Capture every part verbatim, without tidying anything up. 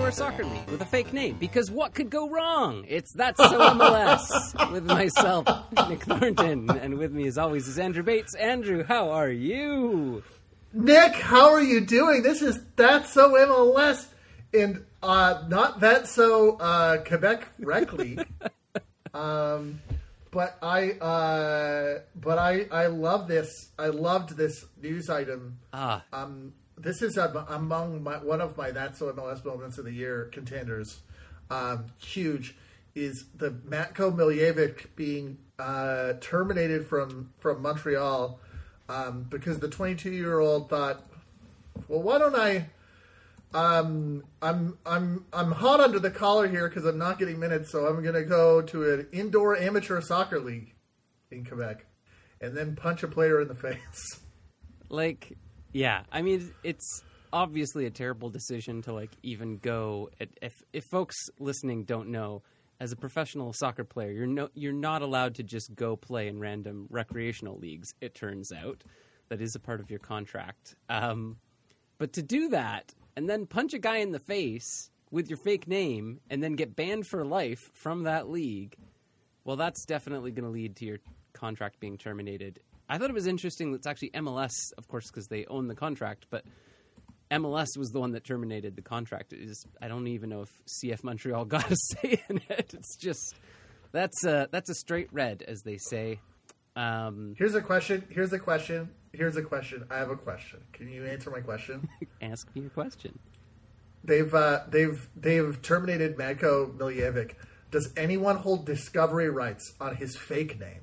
Indoor Soccer League with a fake name, because what could go wrong? It's That's So M L S with myself, Nick Thornton, and with me as always is Andrew Bates. Andrew, how are you? Nick, how are you doing? This is That's So M L S, and uh, not That's So uh, Quebec Rec League. um, but I, uh, but I, I love this. I loved this news item. Ah. Um, This is uh, among my, one of my That's So M L S moments of the year contenders. Um, huge is the Matko Miljevic being uh, terminated from, from Montreal um, because the twenty-two-year-old thought, well, why don't I? Um, I'm I'm I'm hot under the collar here because I'm not getting minutes, so I'm going to go to an indoor amateur soccer league in Quebec, and then punch a player in the face. Like. Yeah, I mean, it's obviously a terrible decision to, like, even go. If if folks listening don't know, as a professional soccer player, you're no you're not allowed to just go play in random recreational leagues. It turns out that is a part of your contract. Um, but to do that and then punch a guy in the face with your fake name and then get banned for life from that league, well, that's definitely going to lead to your contract being terminated. I thought it was interesting that it's actually M L S, of course, because they own the contract, but M L S was the one that terminated the contract. It is, I don't even know if C F Montreal got a say in it. It's just, that's a, that's a straight red, as they say. Um, Here's a question. Here's a question. Here's a question. I have a question. Can you answer my question? Ask me a question. They've uh, they've they've terminated Matko Miljevic. Does anyone hold discovery rights on his fake name?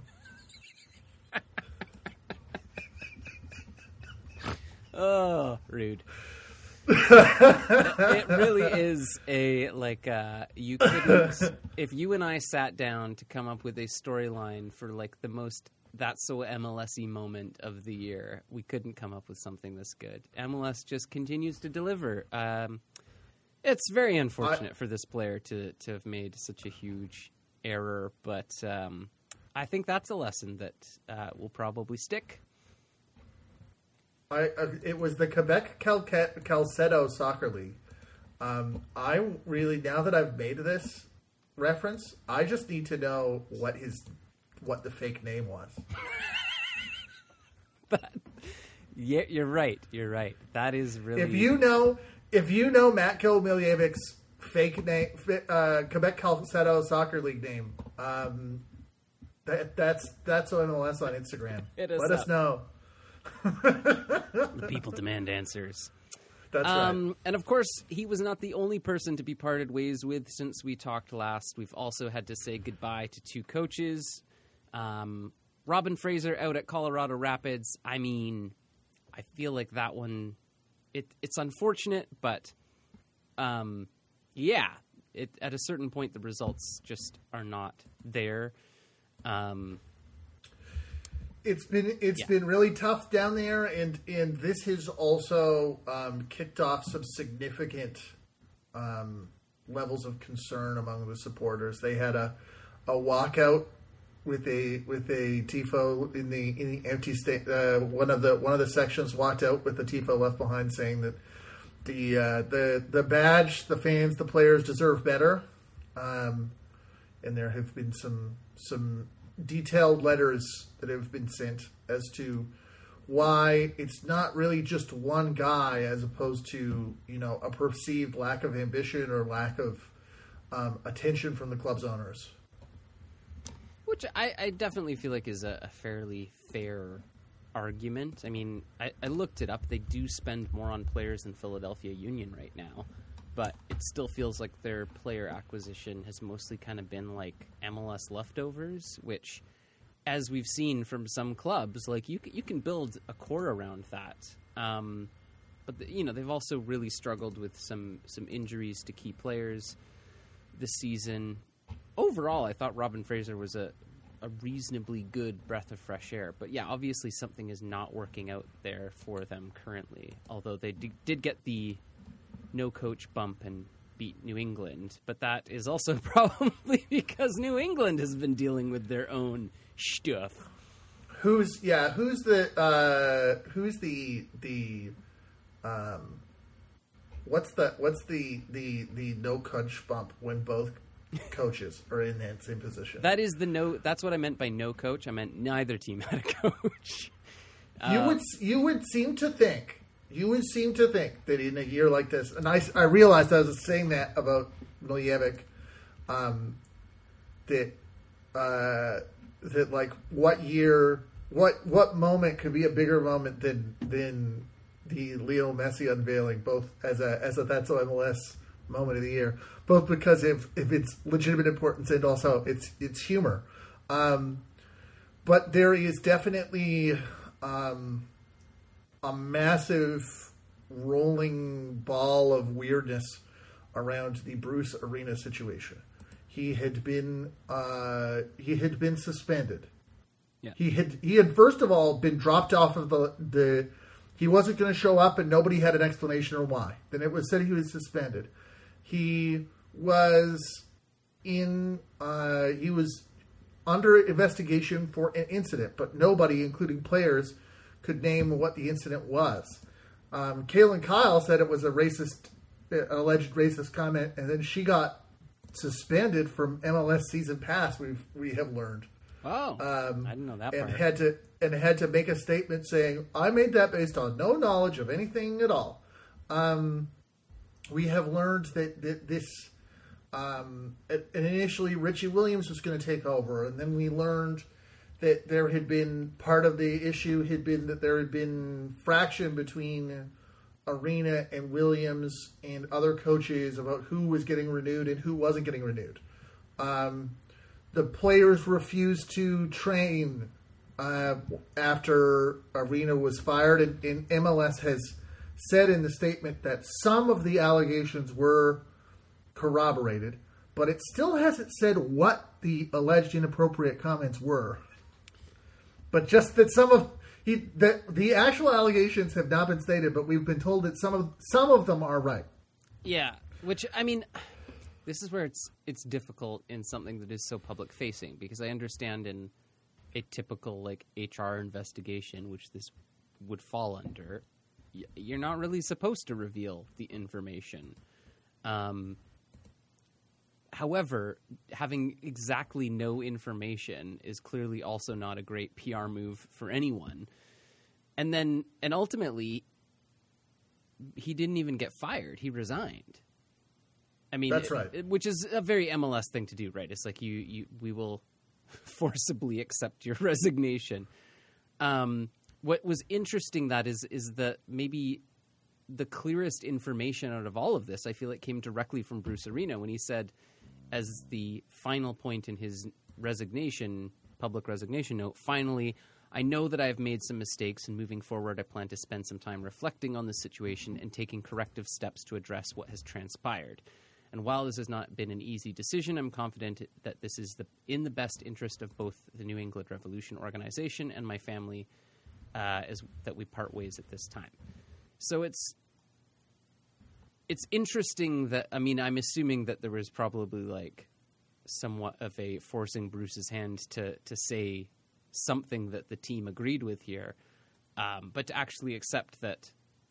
Oh, rude. It really is a, like, uh, you couldn't, if you and I sat down to come up with a storyline for, like, the most That's So M L S-y moment of the year, we couldn't come up with something this good. M L S just continues to deliver. Um, it's very unfortunate I, for this player to, to have made such a huge error, but um, I think that's a lesson that uh, will probably stick. I, uh, it was the Quebec Calca- Calcedo Soccer League. Um, I really, now that I've made this reference, I just need to know what his, what the fake name was. But, yeah, you're right. You're right. That is really. If you know, if you know Matko Miljevic's fake name, uh, Quebec Calcedo Soccer League name, um, that, that's that's on M L S on Instagram. It is Let up. us know. The people demand answers. That's um, right. And of course, he was not the only person to be parted ways with since we talked last. We've also had to say goodbye to two coaches. Um, Robin Fraser out at Colorado Rapids. I mean, I feel like that one, it, it's unfortunate, but um, yeah, it, at a certain point, the results just are not there. Um It's been it's yeah. been really tough down there, and, and this has also um, kicked off some significant um, levels of concern among the supporters. They had a a walkout with a with a tifo in the in the empty state. Uh, one of the one of the sections walked out with the tifo left behind, saying that the uh, the the badge, the fans, the players deserve better. Um, and there have been some some. detailed letters that have been sent as to why it's not really just one guy as opposed to, you know, a perceived lack of ambition or lack of um, attention from the club's owners. Which I, I definitely feel like is a, a fairly fair argument. I mean, I, I looked it up. They do spend more on players than Philadelphia Union right now. But it still feels like their player acquisition has mostly kind of been like M L S leftovers, which, as we've seen from some clubs, like you you can build a core around that. Um, but the, you know they've also really struggled with some some injuries to key players this season. Overall, I thought Robin Fraser was a a reasonably good breath of fresh air. But yeah, obviously something is not working out there for them currently. Although they d- did get the no coach bump and beat New England, but that is also probably because New England has been dealing with their own stuff. Who's yeah? Who's the uh, who's the the um, what's the what's the the the no coach bump when both coaches are in that same position? That is the no. That's what I meant by no coach. I meant neither team had a coach. You uh, would you would seem to think you would seem to think that in a year like this, and I, I realized I was saying that about Miljevic, um, that uh, that like what year, what what moment could be a bigger moment than than the Leo Messi unveiling, both as a as a That's So M L S moment of the year, both because of if it's legitimate importance and also it's it's humor, um, but there is definitely. Um, a massive rolling ball of weirdness around the Bruce Arena situation. He had been uh, he had been suspended. Yeah. He had he had first of all been dropped off of the the. He wasn't going to show up, and nobody had an explanation or why. Then it was said he was suspended. He was in. Uh, he was. under investigation for an incident, but nobody, including players, could name what the incident was. Um, Kaylin Kyle said it was a racist, an alleged racist comment, and then she got suspended from M L S season pass. We've we have learned. Oh, um, I didn't know that and part. had to and had to make a statement saying, "I made that based on no knowledge of anything at all." Um, we have learned that, that this. Um, and initially, Richie Williams was going to take over, and then we learned that there had been part of the issue had been that there had been fraction between Arena and Williams and other coaches about who was getting renewed and who wasn't getting renewed. Um, the players refused to train uh, after Arena was fired, and, and M L S has said in the statement that some of the allegations were corroborated, but it still hasn't said what the alleged inappropriate comments were. But just that some of he that the actual allegations have not been stated, but we've been told that some of some of them are right. Yeah, which I mean, this is where it's it's difficult in something that is so public facing, because I understand in a typical like H R investigation, which this would fall under, you're not really supposed to reveal the information. Um, However, having exactly no information is clearly also not a great P R move for anyone. And then, and ultimately, he didn't even get fired. He resigned. I mean, that's right. It, which is a very M L S thing to do, right? It's like you, you we will forcibly accept your resignation. Um, what was interesting that is is that maybe the clearest information out of all of this, I feel like, came directly from Bruce Arena when he said, as the final point in his resignation, public resignation note, finally, I know that I have made some mistakes, and moving forward, I plan to spend some time reflecting on the situation and taking corrective steps to address what has transpired. And while this has not been an easy decision, I'm confident that this is the, in the best interest of both the New England Revolution organization and my family, uh, as that we part ways at this time. So it's It's interesting that, I mean, I'm assuming that there was probably like somewhat of a forcing Bruce's hand to, to say something that the team agreed with here. Um, but to actually accept that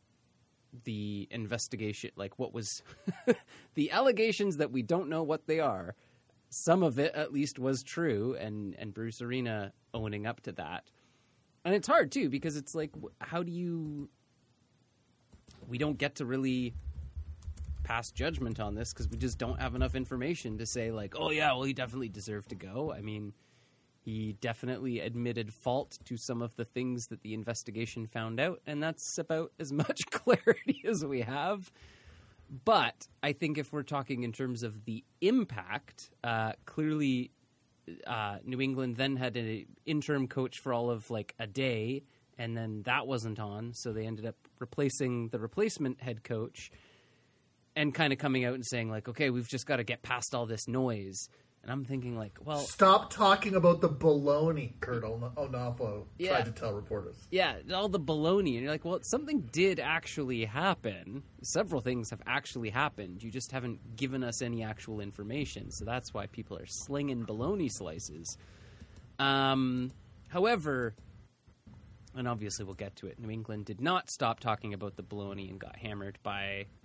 the investigation, like what was the allegations that we don't know what they are, some of it at least was true, and, and Bruce Arena owning up to that. And it's hard too, because it's like, how do you, we don't get to really pass judgment on this because we just don't have enough information to say like, oh yeah, well, he definitely deserved to go. I mean, he definitely admitted fault to some of the things that the investigation found out, and that's about as much clarity as we have. But I think if we're talking in terms of the impact, uh, clearly uh, New England then had an interim coach for all of like a day, and then that wasn't on, so they ended up replacing the replacement head coach. And kind of coming out and saying, like, okay, we've just got to get past all this noise. And I'm thinking, like, well... Stop talking about the baloney, Kurt Onafo yeah. tried to tell reporters. Yeah, all the baloney. And you're like, well, something did actually happen. Several things have actually happened. You just haven't given us any actual information. So that's why people are slinging baloney slices. Um, however... And obviously we'll get to it. New England did not stop talking about the baloney and got hammered by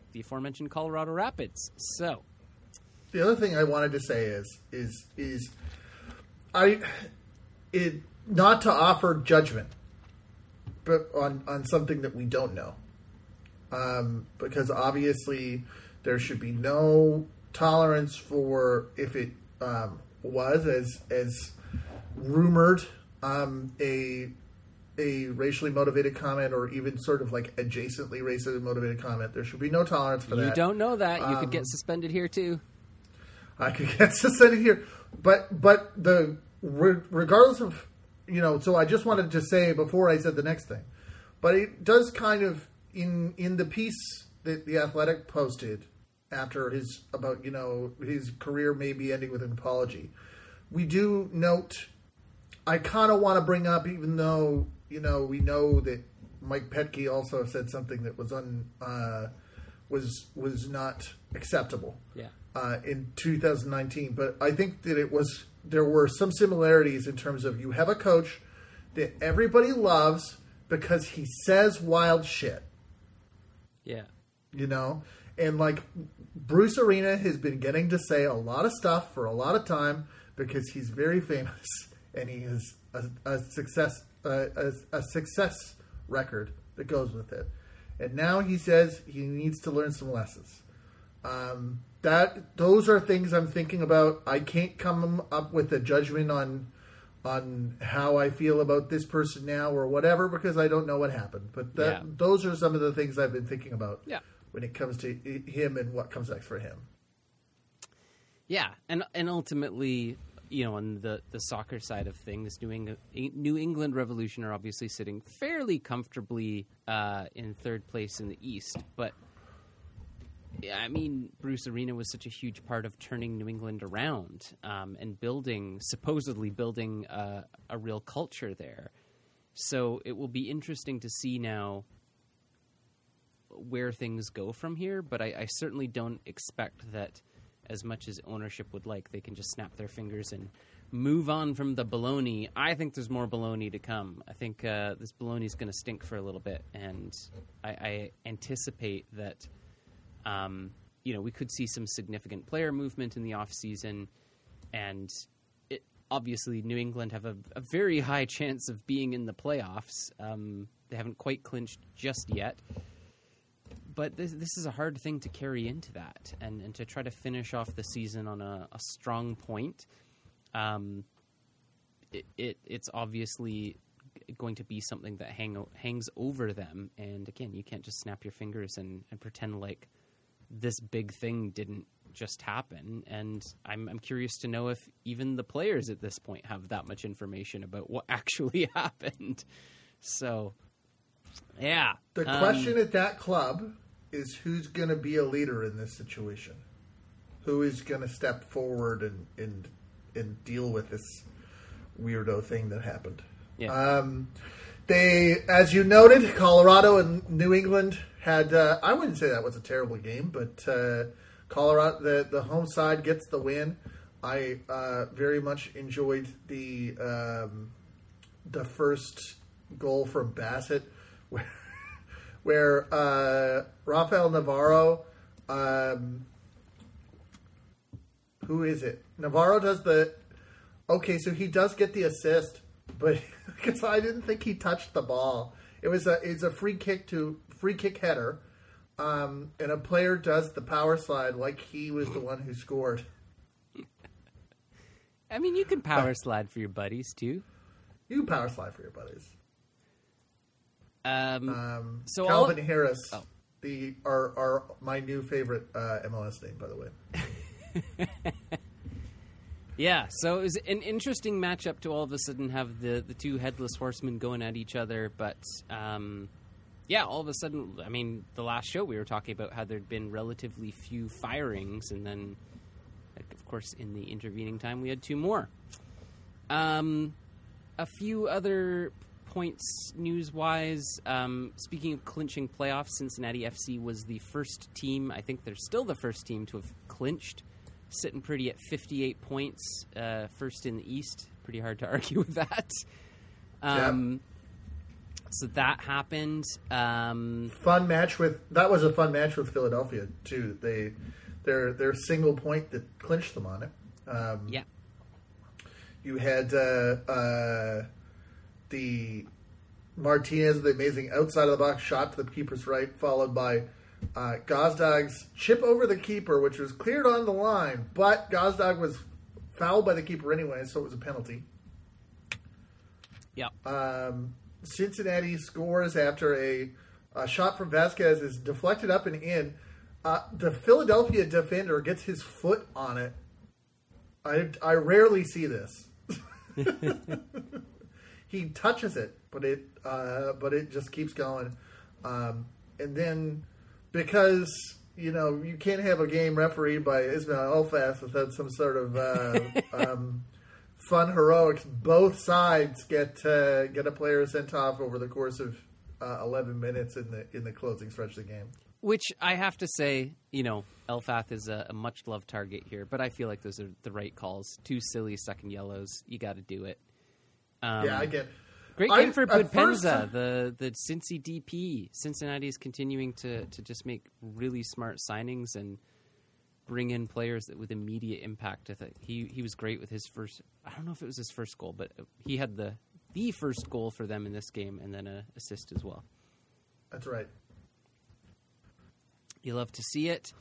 the aforementioned Colorado Rapids. So, the other thing I wanted to say is is is I it not to offer judgment, but on on something that we don't know, um, because obviously there should be no tolerance for if it um, was as as rumored um, a a racially motivated comment or even sort of like adjacently racially motivated comment. There should be no tolerance for you that. You don't know that. You um, could get suspended here too. I could get suspended here, but but the regardless of you know. So I just wanted to say before I said the next thing, but it does kind of in in the piece that the Athletic posted after his about you know his career may be ending with an apology. We do note. I kind of want to bring up, even though you know we know that Mike Petke also said something that was un uh, was was not acceptable. Yeah. Uh, in two thousand nineteen, but I think that it was there were some similarities in terms of you have a coach that everybody loves because he says wild shit. Yeah. You know, and like Bruce Arena has been getting to say a lot of stuff for a lot of time because he's very famous and he has a, a success uh, a, a success record that goes with it. And now he says he needs to learn some lessons. Um, that those are things I'm thinking about. I can't come up with a judgment on on how I feel about this person now or whatever because I don't know what happened. But that, yeah. those are some of the things I've been thinking about yeah. when it comes to him and what comes next for him. Yeah, and and ultimately, you know, on the, the soccer side of things, New England, New England Revolution are obviously sitting fairly comfortably uh, in third place in the East, but I mean, Bruce Arena was such a huge part of turning New England around um, and building, supposedly building uh, a real culture there. So it will be interesting to see now where things go from here, but I, I certainly don't expect that as much as ownership would like, they can just snap their fingers and move on from the baloney. I think there's more baloney to come. I think uh, this baloney is going to stink for a little bit, and I, I anticipate that Um, you know, we could see some significant player movement in the offseason, and it, obviously New England have a, a very high chance of being in the playoffs. Um, they haven't quite clinched just yet, but this, this is a hard thing to carry into that, and, and to try to finish off the season on a, a strong point. Um, it, it it's obviously going to be something that hang, hangs over them, and again, you can't just snap your fingers and, and pretend like this big thing didn't just happen. And I'm I'm curious to know if even the players at this point have that much information about what actually happened. So, yeah. The um, question at that club is who's going to be a leader in this situation? Who is going to step forward and, and and deal with this weirdo thing that happened? Yeah. Um, they, as you noted, Colorado and New England had, uh, I wouldn't say that was a terrible game, but uh, Colorado, the, the home side gets the win. I uh, very much enjoyed the um, the first goal from Bassett, where, where uh, Rafael Navarro, um, who is it? Navarro does the, okay, so he does get the assist, but because I didn't think he touched the ball. It was a it's a free kick to free kick header, um, and a player does the power slide like he was the one who scored. I mean, you can power slide for your buddies too. You can power slide for your buddies. Um, Um, so Calvin all, Harris, oh. the are are my new favorite uh, M L S name, by the way. Yeah, so it was an interesting matchup to all of a sudden have the, the two headless horsemen going at each other. But, um, yeah, all of a sudden, I mean, the last show we were talking about how there'd been relatively few firings. And then, like, of course, in the intervening time, we had two more. Um, a few other points news-wise. Um, speaking of clinching playoffs, Cincinnati F C was the first team, I think they're still the first team to have clinched. Sitting pretty at fifty-eight points, uh, first in the East. Pretty hard to argue with that. Um, So that happened. Um, fun match with that was a fun match with Philadelphia too. They their their single point that clinched them on it. Um, yeah. You had uh, uh, the Martinez, the amazing outside of the box shot to the keeper's right, followed by uh, Gazdag's chip over the keeper, which was cleared on the line, but Gazdag was fouled by the keeper anyway, so it was a penalty. Yeah. Um, Cincinnati scores after a, a shot from Vasquez is deflected up and in. Uh, the Philadelphia defender gets his foot on it. I, I rarely see this. He touches it, but it uh, but it just keeps going. Um, and then because you know you can't have a game refereed by Ismail Elfas without some sort of uh, um, fun heroics, both sides get uh, get a player sent off over the course of uh, eleven minutes in the in the closing stretch of the game. Which I have to say, you know, Elfath is a, a much-loved target here, but I feel like those are the right calls. Two silly second yellows. You got to do it. Um, yeah, I get Great I, game for at first- Budpenza, the, the Cincy D P. Cincinnati is continuing to, to just make really smart signings and bring in players that with immediate impact. I think he, he was great with his first, I don't know if it was his first goal, but he had the, the first goal for them in this game and then an assist as well. That's right. You love to see it.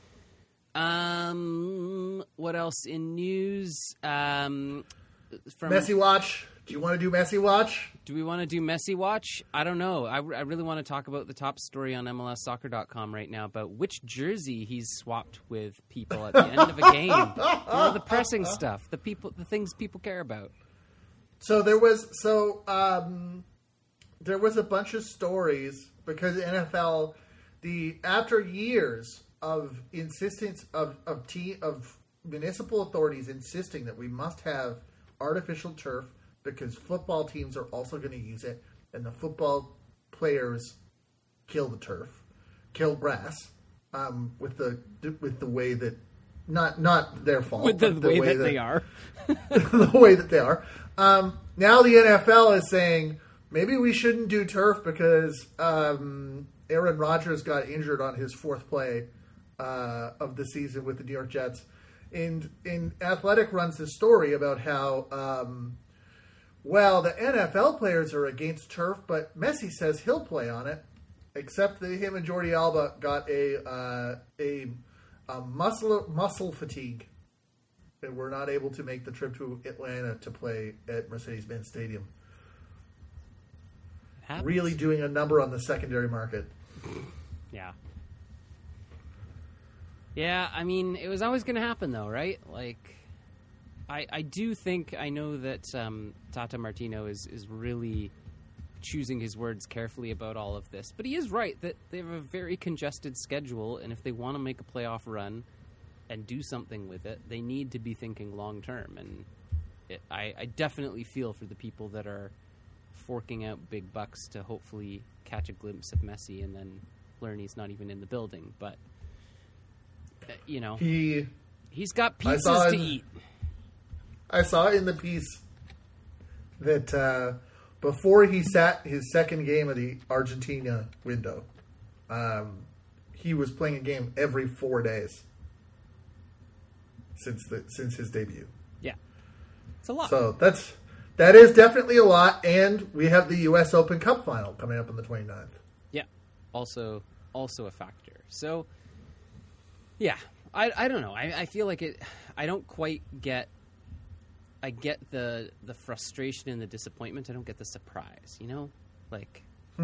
Um, what else in news? Um, from, Messi watch. Do you want to do Messi watch? Do we want to do Messi watch? I don't know. I, I really want to talk about the top story on M L S soccer dot com right now about which jersey he's swapped with people at the end of a game. You know, the pressing stuff, the people, the things people care about. So there was so um, there was a bunch of stories because the N F L, the after years of insistence of of t of municipal authorities insisting that we must have artificial turf because football teams are also going to use it, and the football players kill the turf, kill grass um, with the with the way that not not their fault, With the, but the way, way that, that they are. the way that they are. Um, now the N F L is saying maybe we shouldn't do turf because um, Aaron Rodgers got injured on his fourth play uh, of the season with the New York Jets. And, and Athletic runs this story about how, um, well, the N F L players are against turf, but Messi says he'll play on it, except that him and Jordi Alba got a uh, a, a muscle muscle fatigue. And we're not able to make the trip to Atlanta to play at Mercedes-Benz Stadium. Happens. Really doing a number on the secondary market. Yeah. Yeah, I mean, it was always going to happen, though, right? Like, I I do think, I know that um, Tata Martino is, is really choosing his words carefully about all of this. But he is right that they have a very congested schedule, and if they want to make a playoff run and do something with it, they need to be thinking long-term. And it, I, I definitely feel for the people that are forking out big bucks to hopefully catch a glimpse of Messi and then learn he's not even in the building. But you know, He, he's got I saw pizzas to in- eat. I saw in the piece that uh, before he sat his second game of the Argentina window, um, he was playing a game every four days since the since his debut. Yeah, it's a lot. So that's that is definitely a lot, and we have the U S Open Cup final coming up on the twenty-ninth. Yeah, also also a factor. So, yeah, I I don't know. I, I feel like it. I don't quite get. I get the the frustration and the disappointment. I don't get the surprise. You know, like.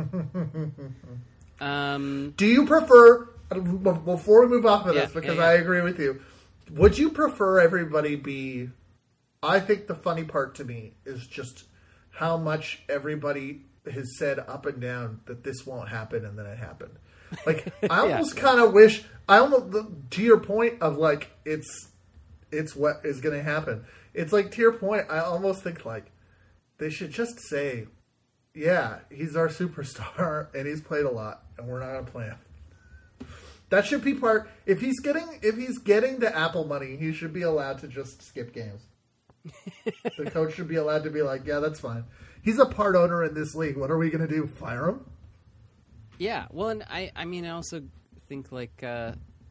um. Do you prefer, before we move off of Yeah, this, because yeah, yeah. I agree with you, would you prefer everybody be, I think the funny part to me is just how much everybody has said up and down that this won't happen and then it happened. Like, I Yeah. almost kind of wish, I almost, to your point of like, it's, it's what is going to happen. It's like, to your point, I almost think like, they should just say, yeah, he's our superstar and he's played a lot and we're not going to play him. That should be part. If he's getting if he's getting the Apple money, he should be allowed to just skip games. The coach should be allowed to be like, yeah, that's fine. he's a part owner in this league. What are we going to do? Fire him? Yeah. Well, and I, I mean, I also think like, uh,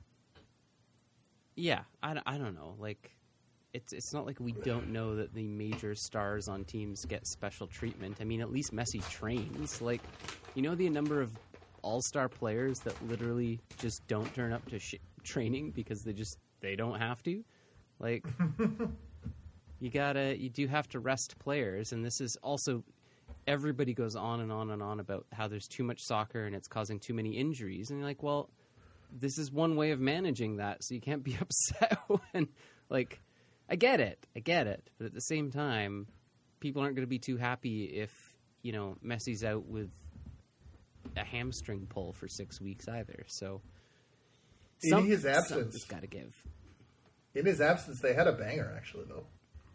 yeah, I, I don't know. Like, it's it's not like we don't know that the major stars on teams get special treatment. I mean, at least Messi trains. Like, you know, the number of all-star players that literally just don't turn up to sh- training because they just they don't have to. Like, you gotta, you do have to rest players, and this is also. Everybody goes on and on and on about how there's too much soccer and it's causing too many injuries, and you're like, well, this is one way of managing that, so you can't be upset when, like. I get it. I get it. But at the same time, people aren't going to be too happy if, you know, Messi's out with a hamstring pull for six weeks either. So, in his absence, something's got to give. In his absence, they had a banger, actually, though.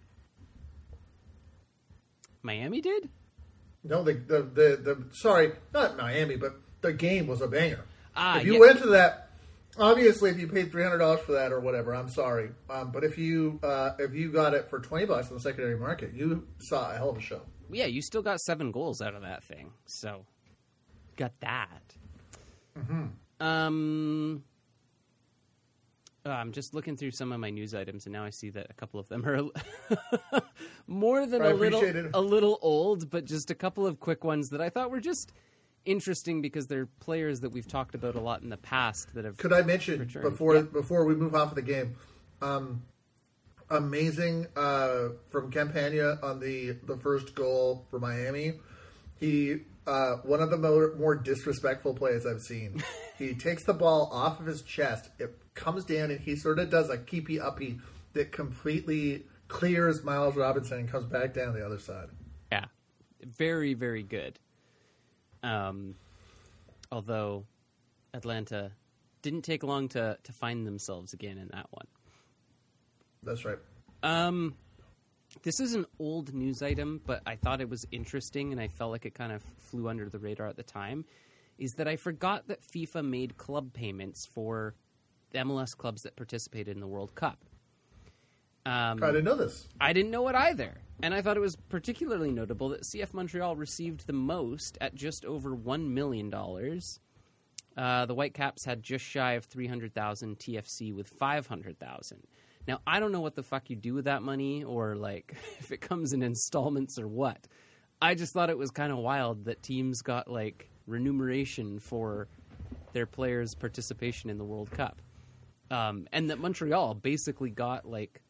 Miami did? No, the the the, the sorry, not Miami, but the game was a banger. Ah, if you yeah. went to that. Obviously, if you paid three hundred dollars for that or whatever, I'm sorry. Um, but if you uh, if you got it for twenty bucks in the secondary market, you saw a hell of a show. Yeah, you still got seven goals out of that thing, so got that. Mm-hmm. Um, oh, I'm just looking through some of my news items, and now I see that a couple of them are more than I a little appreciate it. a little old, but just a couple of quick ones that I thought were just interesting because they're players that we've talked about a lot in the past that have. Could I mention returned. before Yeah. before we move off of the game, um, amazing uh, from Campagna on the the first goal for Miami. He uh, one of the more, more disrespectful plays I've seen. He takes the ball off of his chest. It comes down and he sort of does a keepy uppy that completely clears Miles Robinson and comes back down the other side. Yeah, very very good. Um, although Atlanta didn't take long to, to find themselves again in that one. That's right. Um, this is an old news item, but I thought it was interesting, and I felt like it kind of flew under the radar at the time, is that I forgot that FIFA made club payments for M L S clubs that participated in the World Cup. Um, I didn't know this. I didn't know it either. And I thought it was particularly notable that C F Montreal received the most at just over one million dollars. Uh, the Whitecaps had just shy of three hundred thousand dollars, T F C with five hundred thousand dollars. Now, I don't know what the fuck you do with that money or, like, if it comes in installments or what. I just thought it was kind of wild that teams got, like, remuneration for their players' participation in the World Cup. Um, and that Montreal basically got, like,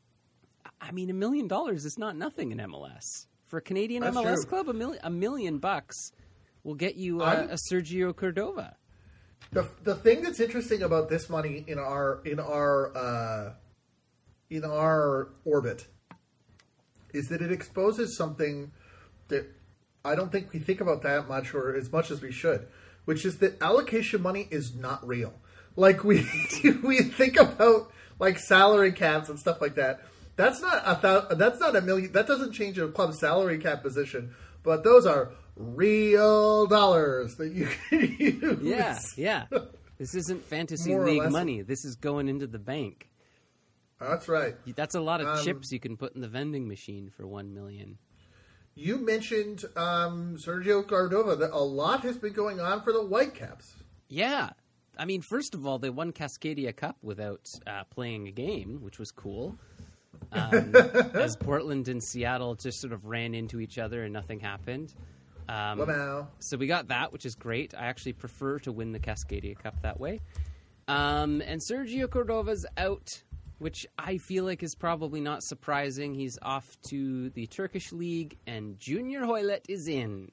I mean, a million dollars is not nothing in M L S. For a Canadian That's M L S true. club, a million, a million bucks will get you uh, a Sergio Cordova. The the thing that's interesting about this money in our in our uh, in our orbit is that it exposes something that I don't think we think about that much or as much as we should, which is that allocation money is not real. Like we we think about like salary caps and stuff like that. That's not a thou- that's not a million. That doesn't change a club's salary cap position, but those are real dollars that you can use. Yeah, yeah. This isn't fantasy More or league less. money. This is going into the bank. That's right. That's a lot of Um, chips you can put in the vending machine for one million. You mentioned um, Sergio Cordova. That a lot has been going on for the Whitecaps. Yeah. I mean, first of all, they won Cascadia Cup without uh, playing a game, which was cool. Um, as Portland and Seattle just sort of ran into each other and nothing happened. Um, Wow. so we got that, which is great. I actually prefer to win the Cascadia Cup that way. Um, and Sergio Cordova's out, which I feel like is probably not surprising. He's off to the Turkish League, and Junior Hoylett is in.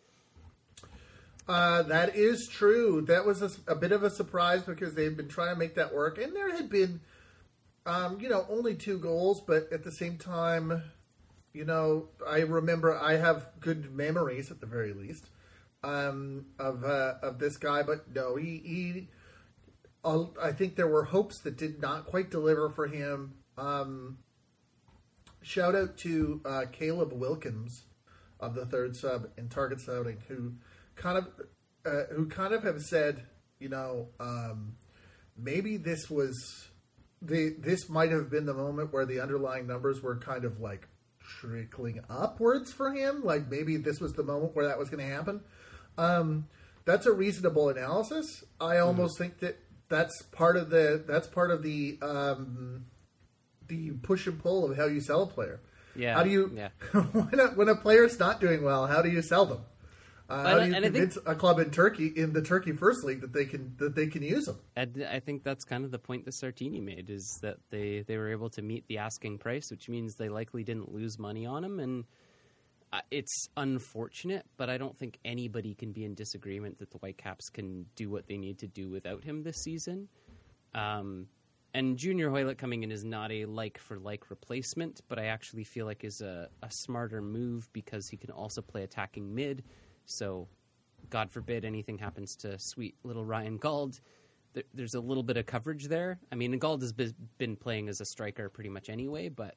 Uh, that is true. That was a, a bit of a surprise because they've been trying to make that work, and there had been, um, you know, only two goals, but at the same time, you know, I remember I have good memories at the very least um, of uh, of this guy, but no, he, he uh, I think there were hopes that did not quite deliver for him. Um, shout out to uh, Caleb Wilkins of the Third Sub and Target Scouting, who kind of uh, who kind of have said, you know, um, maybe this was the this might have been the moment where the underlying numbers were kind of like trickling upwards for him. Like maybe this was the moment where that was going to happen. Um, that's a reasonable analysis. I almost mm-hmm. think that that's part of the that's part of the um, the push and pull of how you sell a player. Yeah. How do you yeah. when a, when a player's not doing well? How do you sell them? Uh, how do you and convince think, a club in Turkey in the Turkey First League that they can that they can use them? And I think that's kind of the point that Sartini made, is that they, they were able to meet the asking price, which means they likely didn't lose money on him. And uh, it's unfortunate, but I don't think anybody can be in disagreement that the Whitecaps can do what they need to do without him this season. Um, and Junior Hoylett coming in is not a like-for-like replacement, but I actually feel like is a, a smarter move because he can also play attacking mid. So, God forbid anything happens to sweet little Ryan Gauld, there, there's a little bit of coverage there. I mean, Gauld has been playing as a striker pretty much anyway, but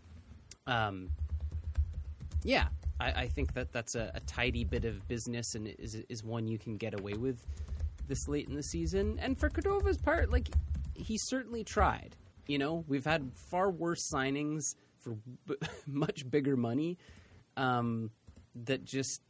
um, yeah, I, I think that that's a, a tidy bit of business and is is one you can get away with this late in the season. And for Cordova's part, like, he certainly tried. You know, we've had far worse signings for b- much bigger money um, that just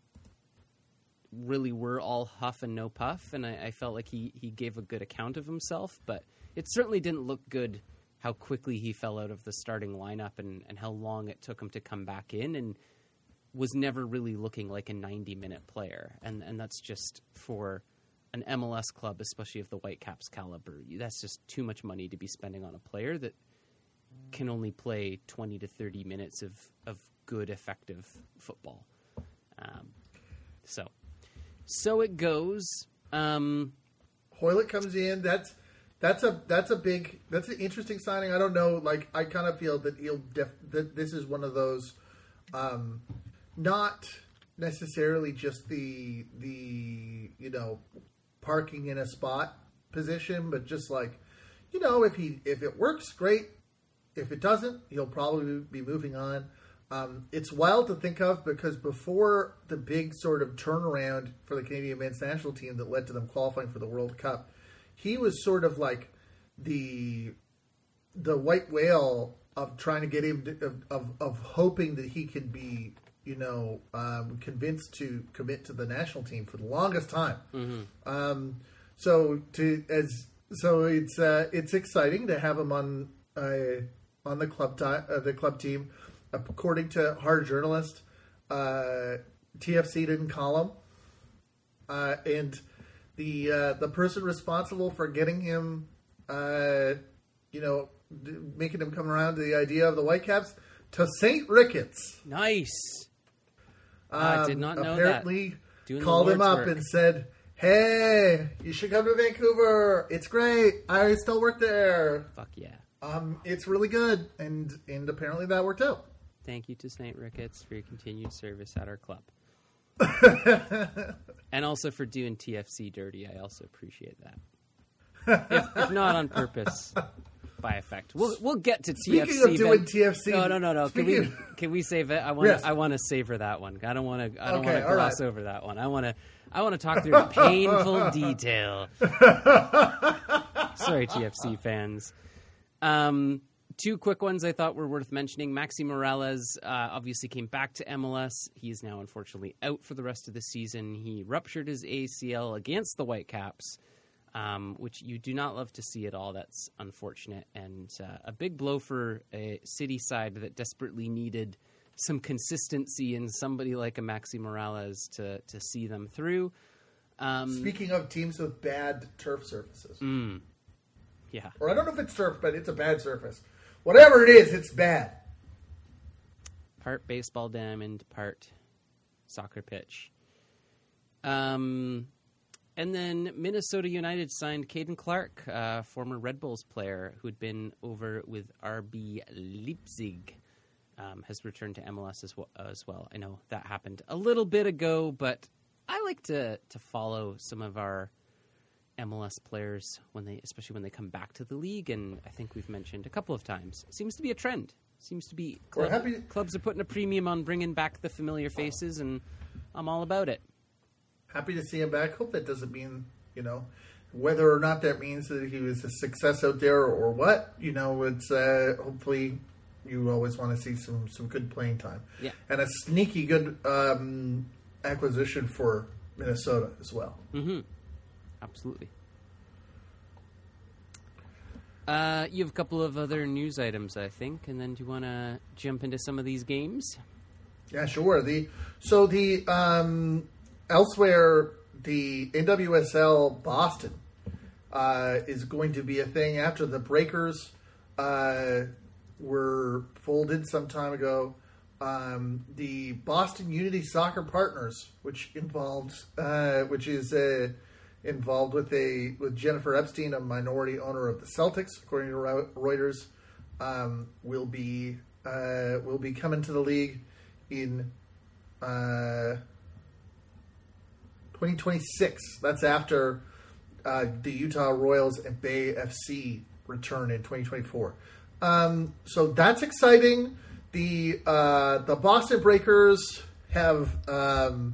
really were all huff and no puff, and I, I felt like he, he gave a good account of himself, but it certainly didn't look good how quickly he fell out of the starting lineup and, and how long it took him to come back in, and was never really looking like a ninety-minute player, and and that's just for an M L S club, especially of the Whitecaps caliber. That's just too much money to be spending on a player that can only play twenty to thirty minutes of, of good, effective football. Um, so... So it goes. Um, Hoylett comes in. That's that's a that's a big that's an interesting signing. I don't know. Like I kind of feel that he'll def, that this is one of those, um, not necessarily just the the you know parking in a spot position, but just like you know if he if it works, great. If it doesn't, he'll probably be moving on. Um, it's wild to think of because before the big sort of turnaround for the Canadian men's national team that led to them qualifying for the World Cup, he was sort of like the the white whale of trying to get him to, of, of of hoping that he could be you know um, convinced to commit to the national team for the longest time. Mm-hmm. Um, so to as so it's uh, it's exciting to have him on uh, on the club ti- uh, the club team. According to Hard Journalist, uh, T F C didn't call him, uh, and the uh, the person responsible for getting him, uh, you know, d- making him come around to the idea of the Whitecaps, to Saint Ricketts. Nice. Um, I did not know apparently that. Doing called him up work. and said, "Hey, you should come to Vancouver. It's great. I still work there. Fuck yeah. Um, it's really good." And and apparently that worked out. Thank you to Saint Ricketts for your continued service at our club. And also for doing T F C dirty. I also appreciate that. if, if not on purpose, by effect. We'll we'll get to T F C. Speaking of doing Ben. T F C, no, no, no, no. Can we of... can we save it? I want yes. I want to savor that one. I don't want to I don't okay, want to gloss right. over that one. I want to I want to talk through the painful detail. Sorry, T F C fans. Um. Two quick ones I thought were worth mentioning. Maxi Morales uh, obviously came back to M L S. He is now unfortunately out for the rest of the season. He ruptured his A C L against the Whitecaps, um, which you do not love to see at all. That's unfortunate. And uh, a big blow for a city side that desperately needed some consistency in somebody like a Maxi Morales to, to see them through. Um, Speaking of teams with bad turf surfaces. Mm, yeah. Or I don't know if it's turf, but it's a bad surface. Whatever it is, it's bad. Part baseball diamond, part soccer pitch. Um, and then Minnesota United signed Caden Clark, uh, former Red Bulls player who had been over with R B Leipzig, um, has returned to M L S as well, as well. I know that happened a little bit ago, but I like to, to follow some of our M L S players when they, especially when they come back to the league, and I think we've mentioned a couple of times. It seems to be a trend. It seems to be club, happy... clubs are putting a premium on bringing back the familiar faces, and I'm all about it. Happy to see him back. Hope that doesn't mean, you know, whether or not that means that he was a success out there or what. You know, it's uh, hopefully you always want to see some, some good playing time. Yeah. And a sneaky good um, acquisition for Minnesota as well. Mm-hmm. Absolutely. Uh, you have a couple of other news items, I think, and then do you want to jump into some of these games? Yeah, sure. The so the um, elsewhere the N W S L Boston uh, is going to be a thing after the Breakers uh, were folded some time ago. Um, the Boston Unity Soccer Partners, which involves uh, which is uh, involved with a with Jennifer Epstein, a minority owner of the Celtics, according to Reuters, um, will be uh, will be coming to the league in uh, twenty twenty-six. That's after uh, the Utah Royals and Bay F C return in twenty twenty-four. Um, so that's exciting. The uh, the Boston Breakers have um,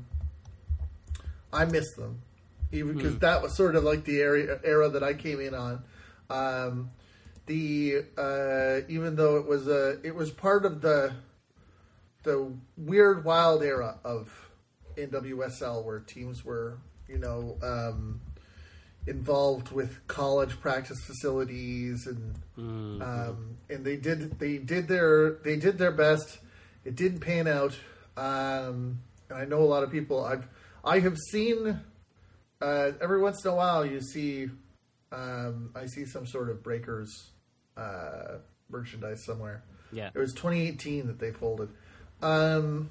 I miss them. Even because mm. that was sort of like the era, era that I came in on. Um, the uh, even though it was a it was part of the the weird wild era of N W S L where teams were you know um, involved with college practice facilities and mm-hmm. um, and they did they did their they did their best. It didn't pan out, um, and I know a lot of people. I've I have seen. Uh, every once in a while, you see, um, I see some sort of Breakers uh, merchandise somewhere. Yeah, it was twenty eighteen that they folded, um,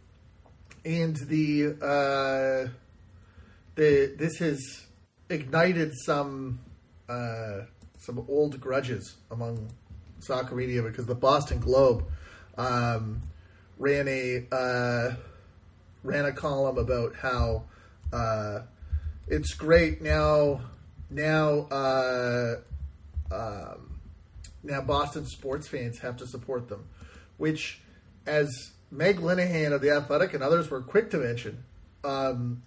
and the uh, the this has ignited some uh, some old grudges among soccer media because the Boston Globe um, ran a uh, ran a column about how. Uh, It's great now. Now, uh, um, now Boston sports fans have to support them, which, as Meg Linehan of the Athletic and others were quick to mention, um,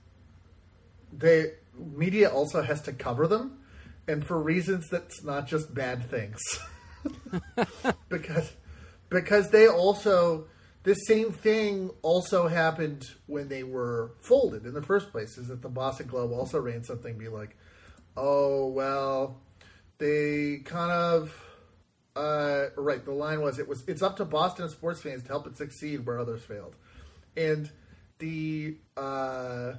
the media also has to cover them, and for reasons that's not just bad things, because because they also. This same thing also happened when they were folded in the first place, is that the Boston Globe also ran something be like, oh, well, they kind of, uh, right, the line was, it was, it's up to Boston sports fans to help it succeed where others failed. And the, uh,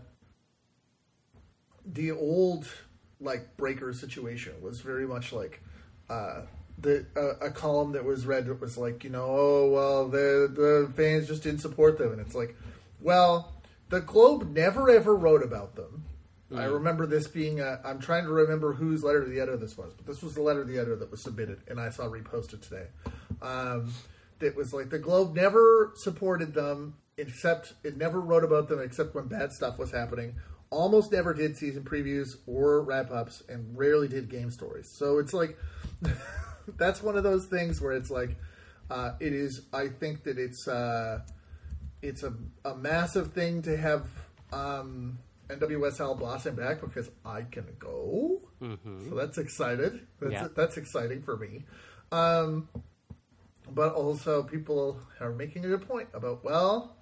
the old, like, Breaker situation was very much like, uh, The, uh, a column that was read that was like, you know, oh, well, the the fans just didn't support them. And it's like, well, the Globe never, ever wrote about them. Mm. I remember this being a, I'm trying to remember whose letter to the editor this was, but this was the letter to the editor that was submitted, and I saw reposted today. Um, that was like, the Globe never supported them, except, it never wrote about them except when bad stuff was happening. Almost never did season previews or wrap-ups, and rarely did game stories. So it's like... That's one of those things where it's like, uh, it is, I think that it's uh, it's a, a massive thing to have um, N W S L Boston back because I can go. Mm-hmm. So that's excited. That's, yeah. that's exciting for me. Um, but also people are making a good point about, well,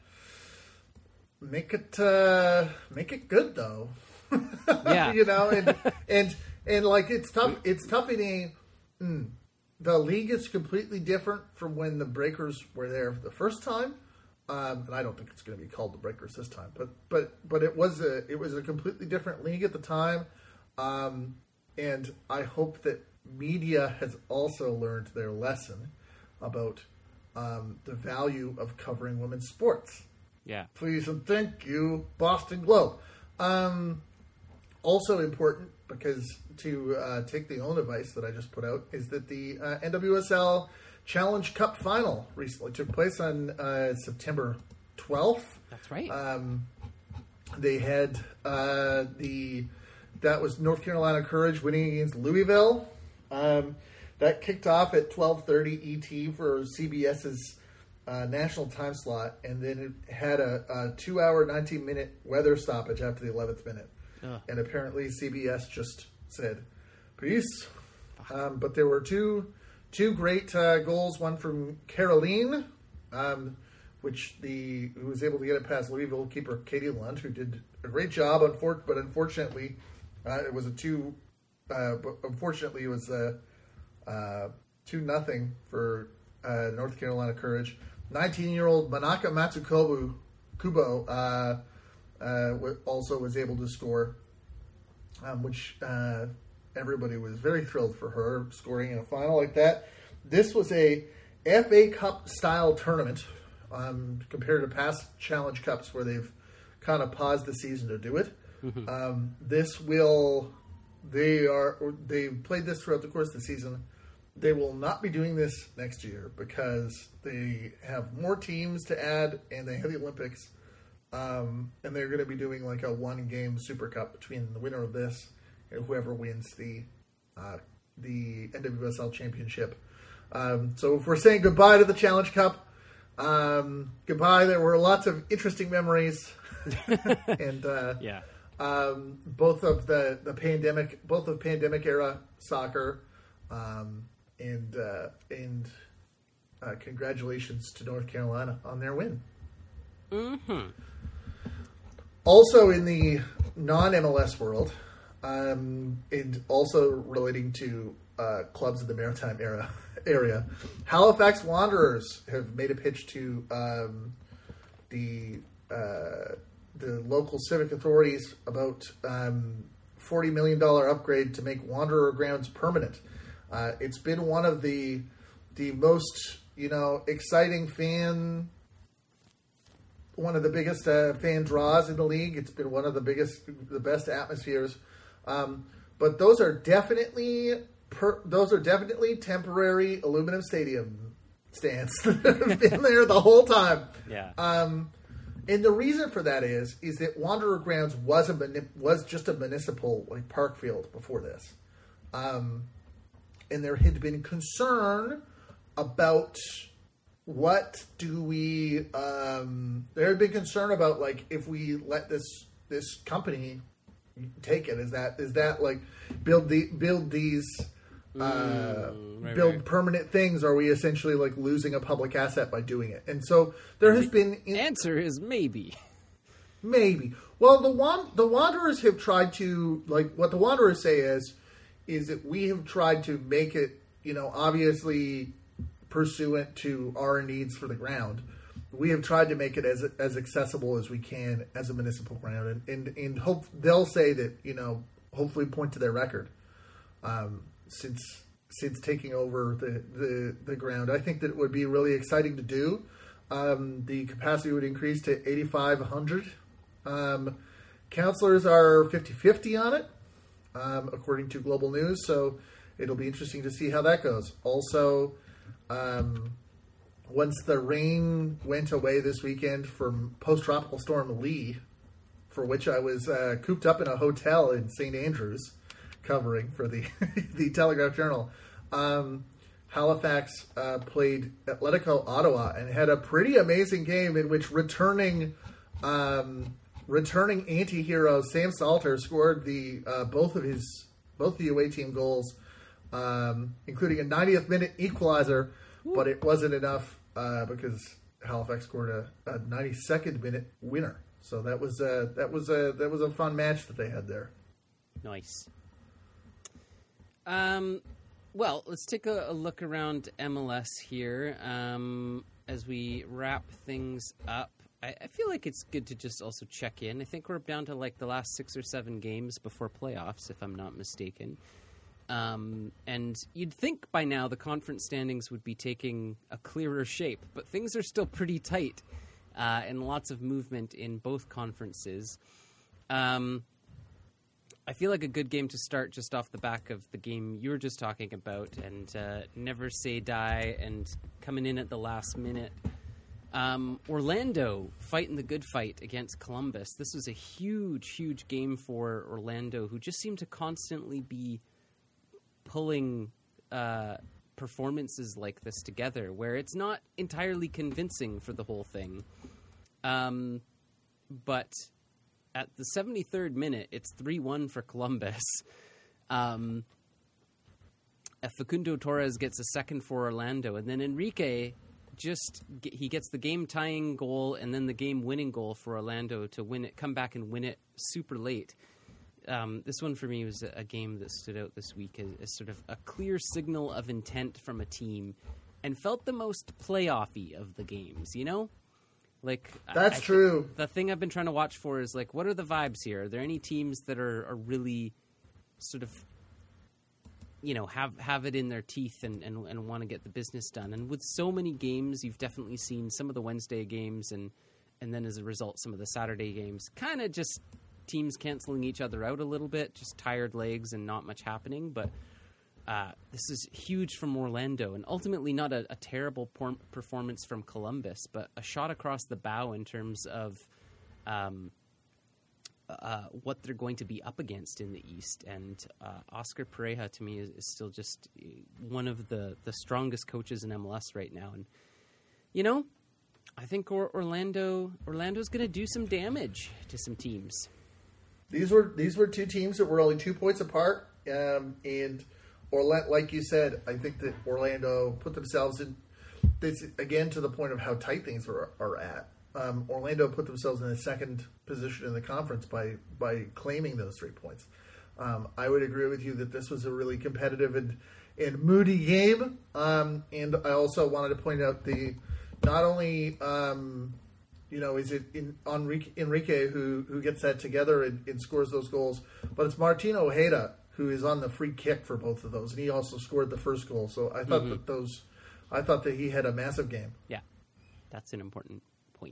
make it, uh, make it good though. Yeah. You know, and, and, and like, it's tough, it's tough in a, mm, the league is completely different from when the Breakers were there for the first time, um, and I don't think it's going to be called the Breakers this time. But but but it was a it was a completely different league at the time, um, and I hope that media has also learned their lesson about um, the value of covering women's sports. Yeah, please and thank you, Boston Globe. Um, also important. Because to uh, take the own advice that I just put out is that the uh, N W S L Challenge Cup final recently took place on uh, September twelfth. That's right. Um, they had uh, the that was North Carolina Courage winning against Louisville. Um, that kicked off at twelve thirty E T for CBS's uh, national time slot, and then it had a, a two-hour, nineteen-minute weather stoppage after the eleventh minute. Uh. And apparently C B S just said, peace. Um, but there were two two great uh, goals. One from Caroline, um, which the who was able to get it past Louisville keeper Katie Lund, who did a great job. Unfor- but unfortunately, uh, it was a two. Uh, but unfortunately, it was a uh, two nothing for uh, North Carolina Courage. nineteen-year-old Manaka Matsukobu Kubo uh, uh, also was able to score, um, which uh, everybody was very thrilled for her, scoring in a final like that. This was a F A Cup style tournament um, compared to past Challenge Cups where they've kind of paused the season to do it. Mm-hmm. Um, this will, they are, they've played this throughout the course of the season. They will not be doing this next year because they have more teams to add and they have the Olympics. Um, and they're going to be doing like a one-game Super Cup between the winner of this and whoever wins the uh, the N W S L Championship. Um, so if we're saying goodbye to the Challenge Cup, um, goodbye. There were lots of interesting memories. and uh, yeah, um, both of the, the pandemic, both of pandemic era soccer. Um, And uh, and uh, congratulations to North Carolina on their win. Mm-hmm. Also in the non-M L S world, um, and also relating to uh, clubs in the Maritime era, area, Halifax Wanderers have made a pitch to um, the uh, the local civic authorities about um, forty million dollars upgrade to make Wanderer grounds permanent. Uh, it's been one of the the most, you know, exciting fan, one of the biggest uh, fan draws in the league. It's been one of the biggest, the best atmospheres. Um, but those are definitely per, those are definitely temporary aluminum stadium stands that have been there the whole time. Yeah. Um, and the reason for that is is that Wanderer Grounds was a was just a municipal like park field before this. Um, And there had been concern about what do we. Um, there had been concern about like if we let this this company take it, is that is that like build the build these uh, mm, right, build right. permanent things? Are we essentially like losing a public asset by doing it? And so there has been in- answer is maybe, maybe. Well, the one the Wanderers have tried to like what the Wanderers say is. is that we have tried to make it, you know, obviously pursuant to our needs for the ground. We have tried to make it as as accessible as we can as a municipal ground, and and, and hope they'll say that, you know, hopefully point to their record um, since since taking over the, the the ground. I think that it would be really exciting to do. Um, the capacity would increase to eighty-five hundred. Um, counselors are fifty-fifty on it. Um, according to Global News, so it'll be interesting to see how that goes. Also, um, once the rain went away this weekend from post-tropical storm Lee, for which I was uh, cooped up in a hotel in Saint Andrews, covering for the the Telegraph Journal, um, Halifax uh, played Atletico Ottawa and had a pretty amazing game in which returning. Um, Returning anti-hero Sam Salter scored the uh, both of his both the away team goals, um, including a ninetieth minute equalizer, Ooh. But it wasn't enough uh, because Halifax scored a, a ninety-second minute winner. So that was a, that was a that was a fun match that they had there. Nice. Um, well, let's take a, a look around M L S here um, as we wrap things up. I, I feel like it's good to just also check in. I think we're down to like the last six or seven games before playoffs, if I'm not mistaken. Um, and you'd think by now the conference standings would be taking a clearer shape, but things are still pretty tight uh, and lots of movement in both conferences. Um, I feel like a good game to start just off the back of the game you were just talking about, and uh, Never Say Die and coming in at the last minute. Um, Orlando fighting the good fight against Columbus. This was a huge, huge game for Orlando, who just seemed to constantly be pulling uh, performances like this together, where it's not entirely convincing for the whole thing. Um, but at the seventy-third minute, it's three one for Columbus. Um, uh, Facundo Torres gets a second for Orlando, and then Enrique just he gets the game tying goal and then the game winning goal for Orlando to win it, come back and win it super late. Um, this one for me was a, a game that stood out this week as, as sort of a clear signal of intent from a team, and felt the most playoffy of the games. You know. Like that's I, I true. The thing I've been trying to watch for is like, what are the vibes here? Are there any teams that are, are really sort of, you know, have, have it in their teeth and, and, and want to get the business done? And with so many games, you've definitely seen some of the Wednesday games and, and then as a result, some of the Saturday games, kind of just teams canceling each other out a little bit, just tired legs and not much happening. But Uh, this is huge from Orlando, and ultimately not a, a terrible por- performance from Columbus, but a shot across the bow in terms of um, uh, what they're going to be up against in the East. And uh, Oscar Pareja, to me, is, is still just one of the, the strongest coaches in M L S right now. And, you know, I think or- Orlando Orlando's going to do some damage to some teams. These were these were two teams that were only two points apart, um, and... Or like you said, I think that Orlando put themselves in this again to the point of how tight things are, are at. Um, Orlando put themselves in the second position in the conference by by claiming those three points. Um, I would agree with you that this was a really competitive and, and moody game. Um, and I also wanted to point out the not only um, you know is it in, Enrique, Enrique who who gets that together and, and scores those goals, but it's Martin Ojeda who is on the free kick for both of those, and he also scored the first goal. So I thought mm-hmm. that those, I thought that he had a massive game. Yeah, that's an important point.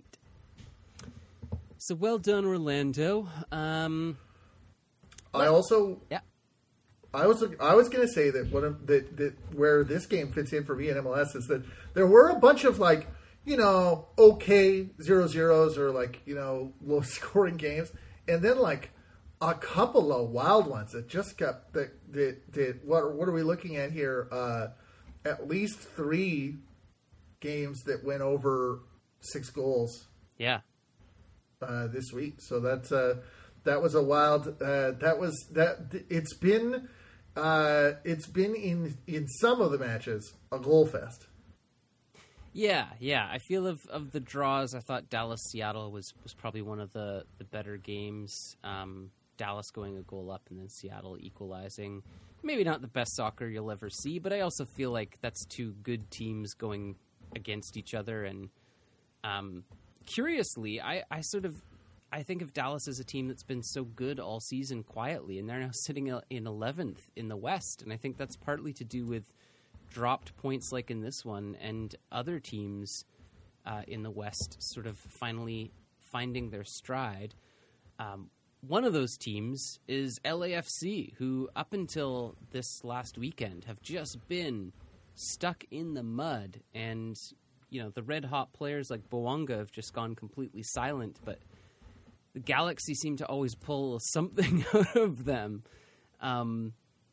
So well done, Orlando. Um, I also, yeah, I was, I was going to say that one of that that where this game fits in for me in M L S is that there were a bunch of like, you know, okay zero zeros or like you know low scoring games, and then like. A couple of wild ones that just got that that, that what what are we looking at here? Uh, at least three games that went over six goals. Yeah, uh, this week. So that's uh, that was a wild. Uh, that was that. It's been uh, it's been in in some of the matches a goal fest. Yeah, yeah. I feel of, of the draws, I thought Dallas Seattle was, was probably one of the, the better games. Um, Dallas going a goal up and then Seattle equalizing. Maybe not the best soccer you'll ever see, but I also feel like that's two good teams going against each other. And um, curiously, I, I sort of I think of Dallas as a team that's been so good all season quietly, and they're now sitting in eleventh in the West. And I think that's partly to do with dropped points like in this one and other teams uh, in the West sort of finally finding their stride. Um, one of those teams is L A F C, who up until this last weekend have just been stuck in the mud. And, you know, the red-hot players like Bouanga have just gone completely silent, but the Galaxy seem to always pull something out of them. Um,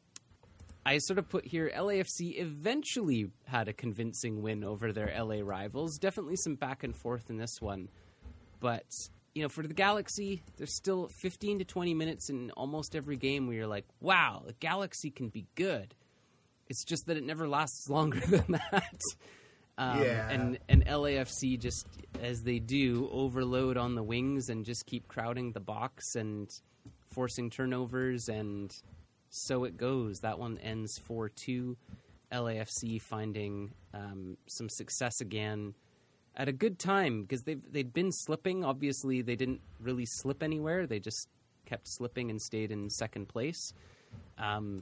I sort of put here, L A F C eventually had a convincing win over their L A rivals. Definitely some back and forth in this one. But, you know, for the Galaxy, there's still fifteen to twenty minutes in almost every game where you're like, wow, the Galaxy can be good. It's just that it never lasts longer than that. Um, yeah. And, and L A F C just, as they do, overload on the wings and just keep crowding the box and forcing turnovers, and so it goes. That one ends four two. L A F C finding um, some success again at a good time, because they've they'd been slipping. Obviously, they didn't really slip anywhere. They just kept slipping and stayed in second place. Um,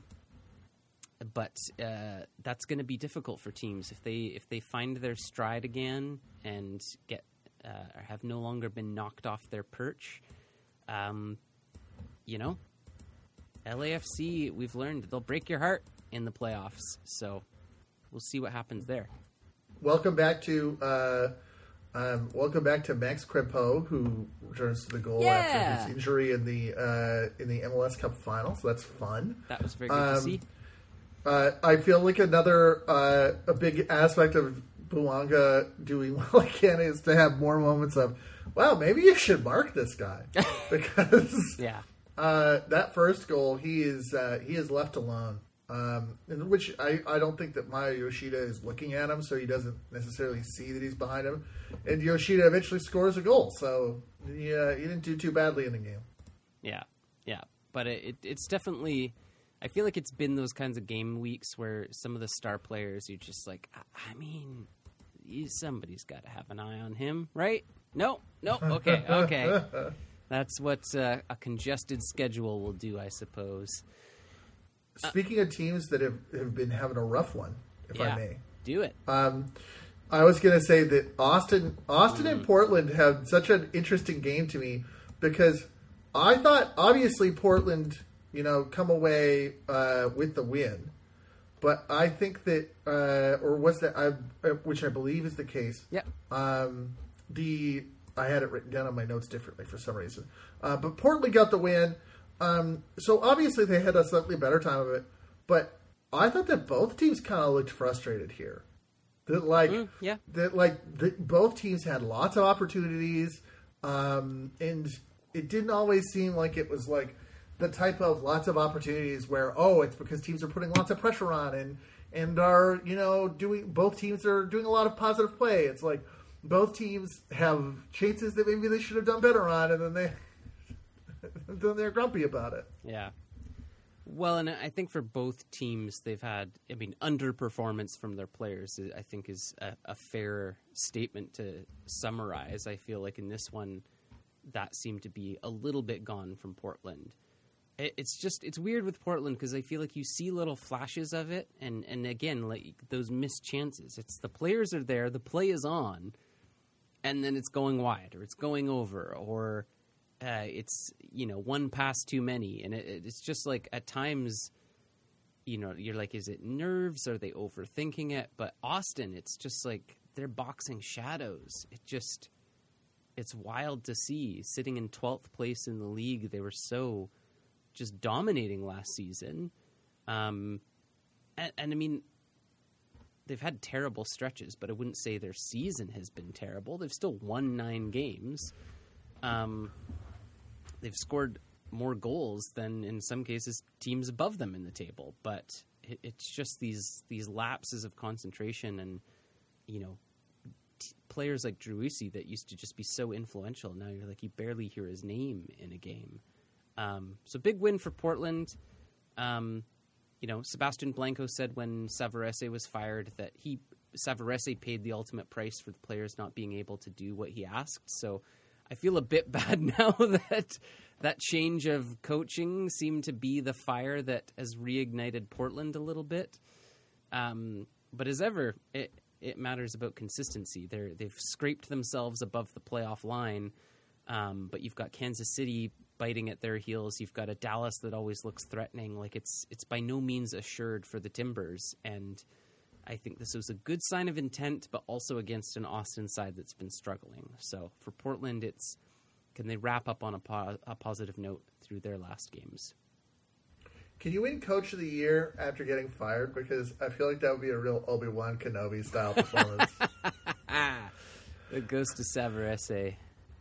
but uh, that's going to be difficult for teams if they if they find their stride again and get uh, or have no longer been knocked off their perch. Um, you know, L A F C, we've learned they'll break your heart in the playoffs. So we'll see what happens there. Welcome back to uh, um, welcome back to Max Crepeau, who returns to the goal yeah. after his injury in the uh, in the M L S Cup final. So that's fun. That was very good um, to see. Uh, I feel like another uh, a big aspect of Bouanga doing well again is to have more moments of, wow, maybe you should mark this guy, because yeah, uh, that first goal he is uh, he is left alone. Um, in which I, I don't think that Maya Yoshida is looking at him, so he doesn't necessarily see that he's behind him. And Yoshida eventually scores a goal, so yeah, he didn't do too badly in the game. Yeah, yeah, but it, it it's definitely. I feel like it's been those kinds of game weeks where some of the star players, you're just like, I, I mean, you, somebody's got to have an eye on him, right? No, no, okay, okay. That's what uh, a congested schedule will do, I suppose. Speaking of teams that have, have been having a rough one, if yeah, I may. Do it. Um, I was going to say that Austin Austin mm. and Portland had such an interesting game to me because I thought, obviously, Portland, you know, come away uh, with the win. But I think that, uh, or was that, I, which I believe is the case. Yep. Um, the I had it written down on my notes differently for some reason. Uh, but Portland got the win. Um, so obviously they had a slightly better time of it, but I thought that both teams kind of looked frustrated here. That like, mm, yeah. that like the, both teams had lots of opportunities, um, and it didn't always seem like it was like the type of lots of opportunities where oh, it's because teams are putting lots of pressure on and and are you know doing both teams are doing a lot of positive play. It's like both teams have chances that maybe they should have done better on, and then they. Then they're grumpy about it. Yeah. Well, and I think for both teams, they've had, I mean, underperformance from their players, I think is a, a fair statement to summarize. I feel like in this one, that seemed to be a little bit gone from Portland. It, it's just, it's weird with Portland because I feel like you see little flashes of it. And, and again, like those missed chances. It's the players are there, the play is on, and then it's going wide or it's going over or... Uh, it's, you know, one pass too many. And it, it's just like at times, you know, you're like, is it nerves? Are they overthinking it? But Austin, it's just like they're boxing shadows. It just, it's wild to see. Sitting in twelfth place in the league, they were so just dominating last season. Um, and, and I mean, they've had terrible stretches, but I wouldn't say their season has been terrible. They've still won nine games. Um, They've scored more goals than, in some cases, teams above them in the table. But it, it's just these these lapses of concentration and, you know, t- players like Driussi that used to just be so influential. Now you're like, you barely hear his name in a game. Um, so big win for Portland. Um, you know, Sebastian Blanco said when Savarese was fired that he Savarese paid the ultimate price for the players not being able to do what he asked. So I feel a bit bad now that that change of coaching seemed to be the fire that has reignited Portland a little bit. Um, but as ever, it, it matters about consistency. They're, they've scraped themselves above the playoff line, um, but you've got Kansas City biting at their heels. You've got a Dallas that always looks threatening. Like it's it's by no means assured for the Timbers, and I think this was a good sign of intent, but also against an Austin side that's been struggling. So for Portland, it's can they wrap up on a, po- a positive note through their last games? Can you win Coach of the Year after getting fired? Because I feel like that would be a real Obi-Wan Kenobi style performance. It goes to Savarese.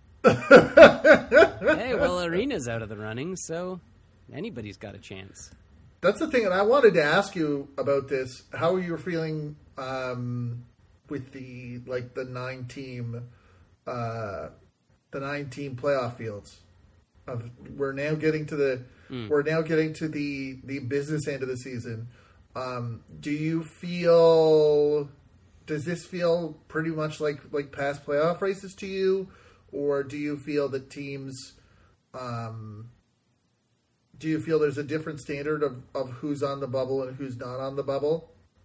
Hey, well, Arena's out of the running, so anybody's got a chance. That's the thing, and I wanted to ask you about this. How you were feeling um, with the like the nine team, uh, the nine team playoff fields? Of we're now getting to the mm. we're now getting to the, the business end of the season. Um, do you feel? Does this feel pretty much like like past playoff races to you, or do you feel that teams? Um, Do you feel there's a different standard of, of who's on the bubble and who's not on the bubble?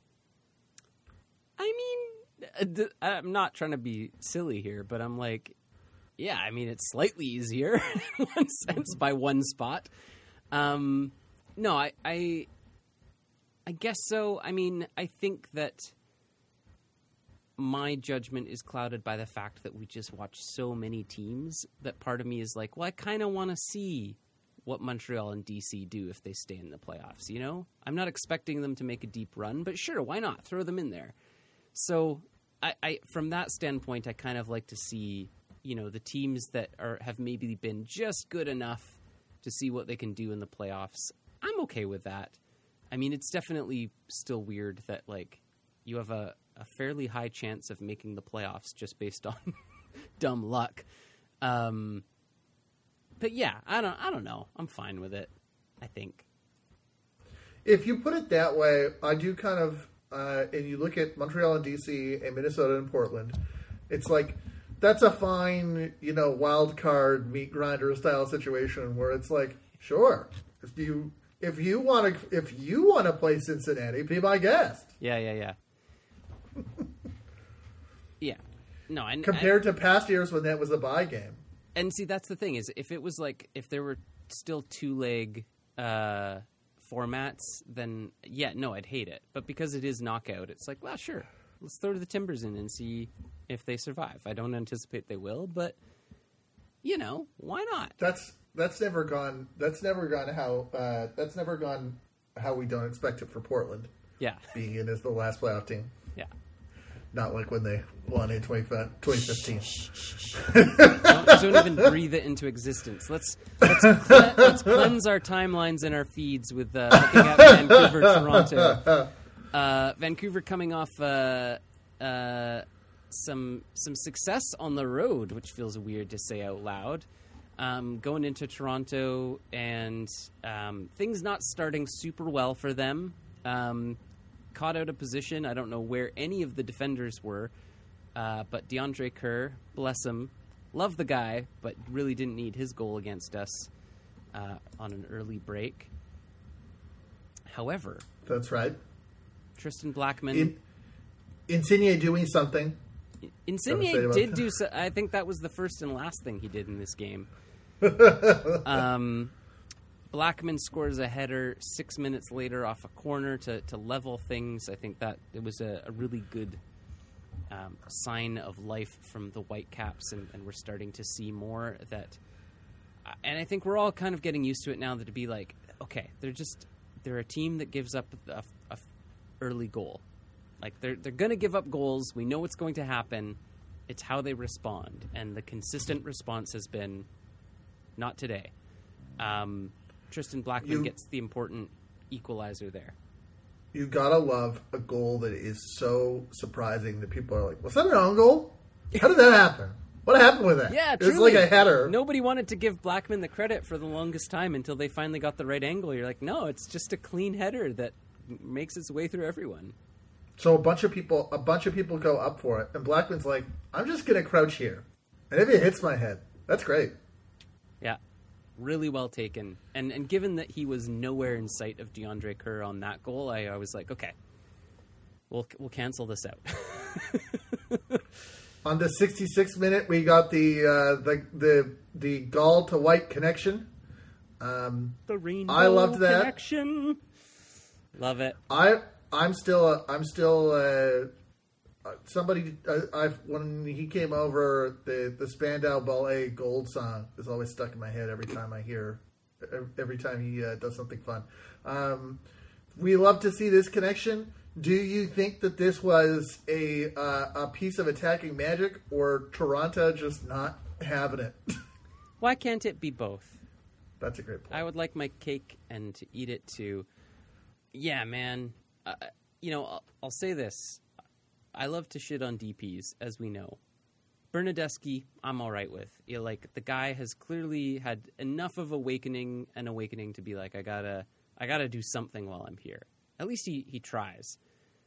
I mean, I'm not trying to be silly here, but I'm like, yeah, I mean, it's slightly easier in one sense by one spot. Um, no, I, I, I guess so. I mean, I think that my judgment is clouded by the fact that we just watch so many teams that part of me is like, well, I kind of want to see what Montreal and D C do if they stay in the playoffs, you know? I'm not expecting them to make a deep run, but sure, why not? Throw them in there. So, I, I from that standpoint, I kind of like to see, you know, the teams that are have maybe been just good enough to see what they can do in the playoffs. I'm okay with that. I mean, it's definitely still weird that, like, you have a, a fairly high chance of making the playoffs just based on dumb luck. Um, but yeah, I don't, I don't know. I'm fine with it, I think. If you put it that way, I do kind of, uh, and you look at Montreal and D C and Minnesota and Portland, it's like, that's a fine, you know, wild card meat grinder style situation where it's like, sure, if you if you want to if you want to play Cincinnati, be my guest. Yeah, yeah, yeah. yeah, no, and compared I, to past years when that was a bye game. And see, that's the thing is, if it was like if there were still two leg uh, formats, then yeah, no, I'd hate it. But because it is knockout, it's like, well, sure, let's throw the Timbers in and see if they survive. I don't anticipate they will, but you know, why not? That's that's never gone. That's never gone how. Uh, that's never gone how we don't expect it for Portland. Yeah, being in as the last playoff team. Yeah, not like when they won in twenty fifteen. don't, don't even breathe it into existence. Let's let's, cle- let's cleanse our timelines and our feeds with uh, looking at Vancouver, Toronto. Uh, Vancouver coming off. Uh, uh, Some some success on the road, which feels weird to say out loud. Um, going into Toronto and um, things not starting super well for them. Um, caught out of position. I don't know where any of the defenders were, uh, but DeAndre Kerr, bless him, love the guy, but really didn't need his goal against us uh, on an early break. However, that's right. Tristan Blackman, In, Insigne doing something. Insigne did do so. I think that was the first and last thing he did in this game. um, Blackman scores a header six minutes later off a corner to, to level things. I think that it was a, a really good um, sign of life from the Whitecaps, and, and we're starting to see more that. And I think we're all kind of getting used to it now. That to be like, okay, they're just they're a team that gives up a, a early goal. Like, they're they're going to give up goals. We know what's going to happen. It's how they respond. And the consistent response has been, not today. Um, Tristan Blackman you, gets the important equalizer there. You gotta love a goal that is so surprising that people are like, was that an own goal? How did that happen? What happened with that? Yeah, it was truly. like a header. Nobody wanted to give Blackman the credit for the longest time until they finally got the right angle. You're like, no, it's just a clean header that makes its way through everyone. So a bunch of people, a bunch of people go up for it, and Blackman's like, "I'm just gonna crouch here, and if it hits my head, that's great." Yeah, really well taken. And and given that he was nowhere in sight of DeAndre Kerr on that goal, I, I was like, okay, we'll we'll cancel this out. On the sixty-sixth minute, we got the uh, the the the Gaul to White connection. Um, the rainbow I loved that connection. Love it. I. I'm still, uh, I'm still, uh, somebody, uh, I've, when he came over, the, the Spandau Ballet Gold song is always stuck in my head every time I hear, every time he uh, does something fun. Um, we love to see this connection. Do you think that this was a, uh, a piece of attacking magic, or Toronto just not having it? Why can't it be both? That's a great point. I would like my cake and to eat it too. Yeah, man. Uh, you know, I'll, I'll say this. I love to shit on D Ps, as we know. Bernadeschi, I'm all right with. You know, like, the guy has clearly had enough of awakening and awakening to be like, I gotta, I gotta do something while I'm here. At least he, he tries.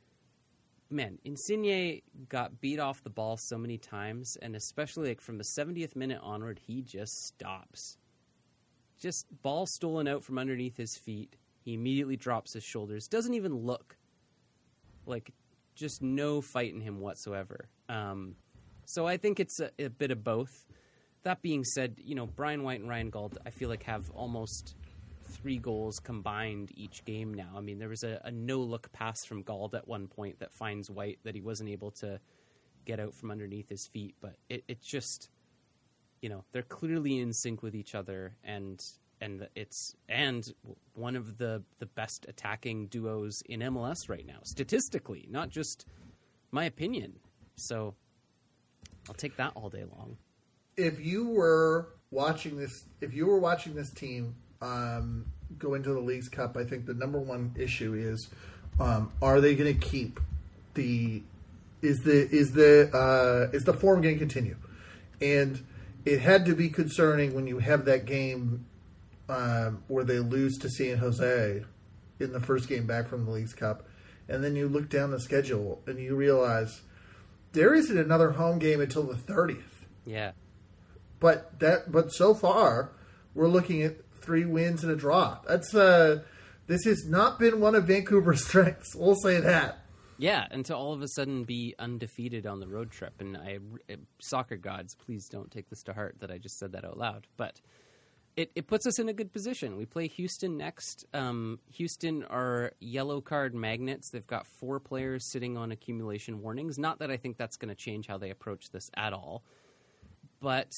Man, Insigne got beat off the ball so many times, and especially like from the seventieth minute onward, he just stops. Just ball stolen out from underneath his feet. He immediately drops his shoulders. Doesn't even look. Like, just no fight in him whatsoever. Um, so I think it's a, a bit of both. That being said, you know, Brian White and Ryan Gauld, I feel like, have almost three goals combined each game now. I mean, there was a, a no-look pass from Gauld at one point that finds White that he wasn't able to get out from underneath his feet. But it, it just, you know, they're clearly in sync with each other, and... And it's and one of the, the best attacking duos in M L S right now, statistically, not just my opinion. So I'll take that all day long. If you were watching this, if you were watching this team, um, go into the Leagues Cup, I think the number one issue is, um, are they going to keep the is the is the uh, is the form going to continue? And it had to be concerning when you have that game um, where they lose to San Jose in the first game back from the Leagues Cup, and then you look down the schedule and you realize there isn't another home game until the thirtieth. Yeah. But that, but so far, we're looking at three wins and a draw. That's uh, this has not been one of Vancouver's strengths. We'll say that. Yeah, and to all of a sudden be undefeated on the road trip, and I, soccer gods, please don't take this to heart that I just said that out loud. But it, it puts us in a good position. We play Houston next. Um, Houston are yellow card magnets. They've got four players sitting on accumulation warnings. Not that I think that's going to change how they approach this at all, but.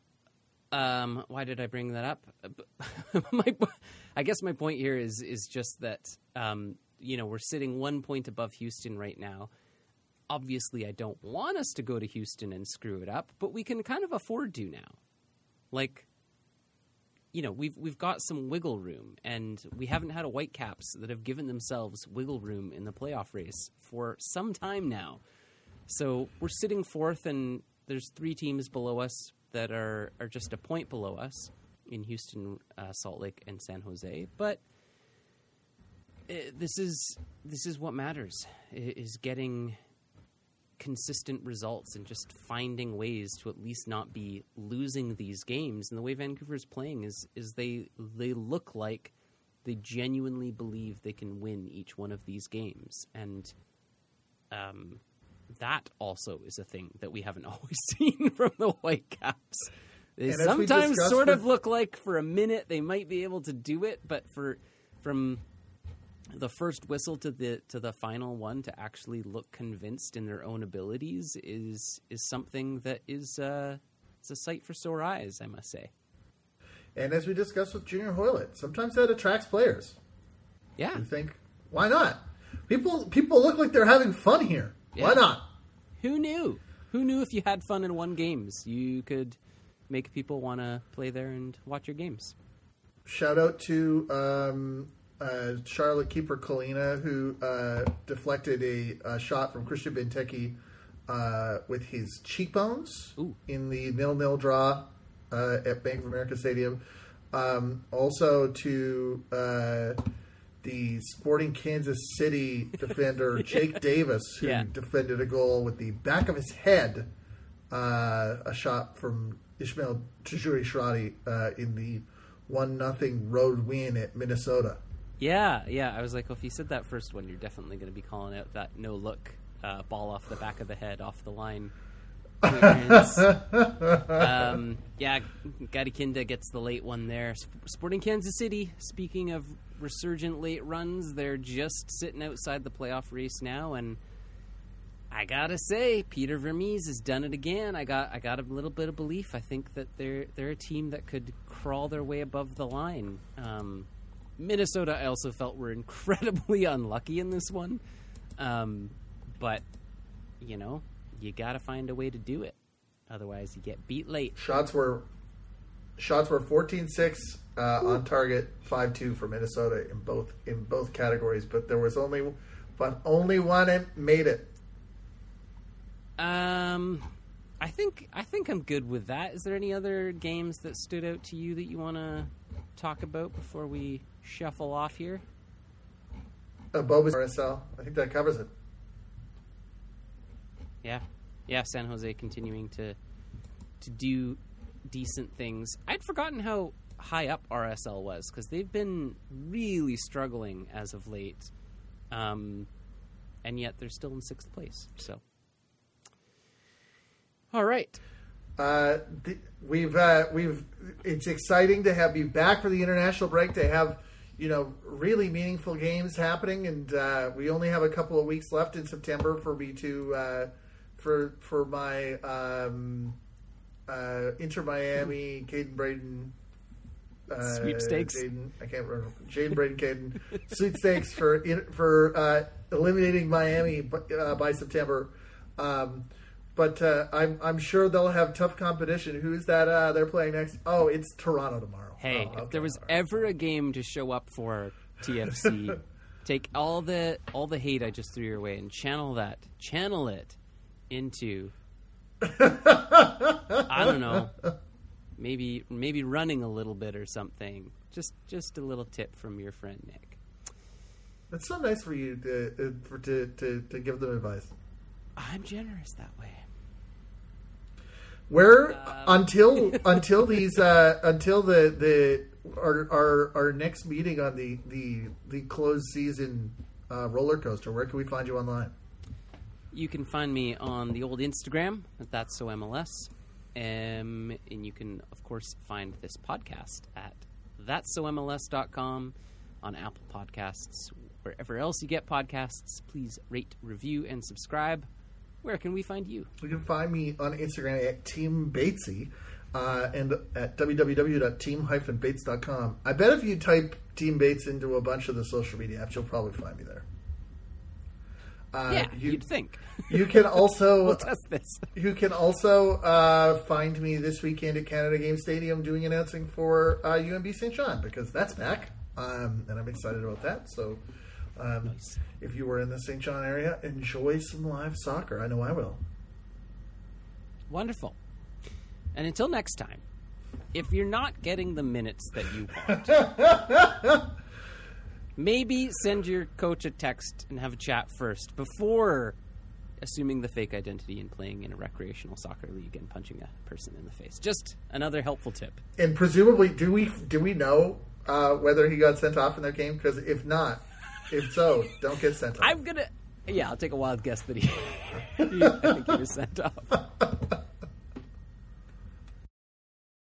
Um, why did I bring that up? my, I guess my point here is is just that um, you know, we're sitting one point above Houston right now. Obviously, I don't want us to go to Houston and screw it up, but we can kind of afford to now. Like, you know, we've we've got some wiggle room, and we haven't had a Whitecaps that have given themselves wiggle room in the playoff race for some time now. So we're sitting fourth, and there's three teams below us that are, are just a point below us in Houston, uh, Salt Lake, and San Jose. But uh, this is this is what matters, is getting consistent results and just finding ways to at least not be losing these games. And the way Vancouver's playing is is they they look like they genuinely believe they can win each one of these games. And um that also is a thing that we haven't always seen from the Whitecaps. They and sometimes sort with... of look like for a minute they might be able to do it, but for from the first whistle to the to the final one to actually look convinced in their own abilities is is something that is uh, it's a sight for sore eyes, I must say. And as we discussed with Junior Hoylett, sometimes that attracts players. Yeah, you think, why not? People people look like they're having fun here. Yeah. Why not? Who knew? Who knew if you had fun and won games, you could make people want to play there and watch your games? Shout out to um, uh, Charlotte keeper Kalina, who uh, deflected a, a shot from Christian Benteke uh, with his cheekbones Ooh. in the nil-nil draw uh, at Bank of America Stadium. Um, also to... Uh, the Sporting Kansas City defender Jake Davis, who yeah. defended a goal with the back of his head, uh, a shot from Ishmael Tajuri-Shradi uh, in the one nothing road win at Minnesota. Yeah, yeah. I was like, well, if you said that first one, you're definitely going to be calling out that no-look uh, ball off the back of the head, off the line. um, yeah, Gadi Kinda gets the late one there. Sporting Kansas City, speaking of resurgent late runs, they're just sitting outside the playoff race now, and I gotta say, Peter Vermees has done it again. I got I got a little bit of belief. I think that they're they're a team that could crawl their way above the line. Um, Minnesota, I also felt were incredibly unlucky in this one, um, but you know, you got to find a way to do it. Otherwise, you get beat late. Shots were shots were fourteen six uh, on target, five two for Minnesota in both in both categories, but there was only but only one that made it. Um, I think I think I'm good with that. Is there any other games that stood out to you that you want to talk about before we shuffle off here? Uh, Boba's R S L. I think that covers it. Yeah, yeah. San Jose continuing to to do decent things. I'd forgotten how high up R S L was because they've been really struggling as of late, um, and yet they're still in sixth place. So, all right. Uh, the, we've uh, we've. It's exciting to have you back for the international break. To have you know really meaningful games happening, and uh, we only have a couple of weeks left in September for me to. Uh, For for my um, uh, Inter Miami, Caden Braden uh, sweepstakes. Jaden, I can't remember. Jaden Braden Caden sweepstakes for in, for uh, eliminating Miami by, uh, by September. Um, But uh, I'm I'm sure they'll have tough competition. Who's that? Uh, they're playing next. Oh, it's Toronto tomorrow. Hey, oh, okay. if there was All right. ever a game to show up for T F C, take all the all the hate I just threw your way and channel that, channel it into I don't know, maybe maybe running a little bit or something. Just just a little tip from your friend Nick. It's so nice for you to uh, for, to, to to give them advice. I'm generous that way. Where Um. until until these uh, until the the our, our our next meeting on the the the closed season uh, roller coaster. Where can we find you online? You can find me on the old Instagram at That's So M L S, um, and you can of course find this podcast at that's so M L S dot com, on Apple Podcasts, wherever else you get podcasts. Please rate, review, and subscribe. Where can we find you? You can find me on Instagram at Team Batesy uh, and at w w w dot team dash bates dot com. I bet if you type Team Bates into a bunch of the social media apps, you'll probably find me there. Uh, yeah, you, you'd think. You can also We'll test this. You can also uh, find me this weekend at Canada Game Stadium doing announcing for uh, U M B Saint John, because that's back, um, and I'm excited about that. So. Um, Nice. If you were in the Saint John area, enjoy some live soccer. I know I will. Wonderful. And until next time, if you're not getting the minutes that you want, maybe send your coach a text and have a chat first before assuming the fake identity and playing in a recreational soccer league and punching a person in the face. Just another helpful tip. And presumably, do we do we know uh, whether he got sent off in that game? Because if not, if so, don't get sent off. I'm gonna, yeah, I'll take a wild guess that he, I think he was sent off.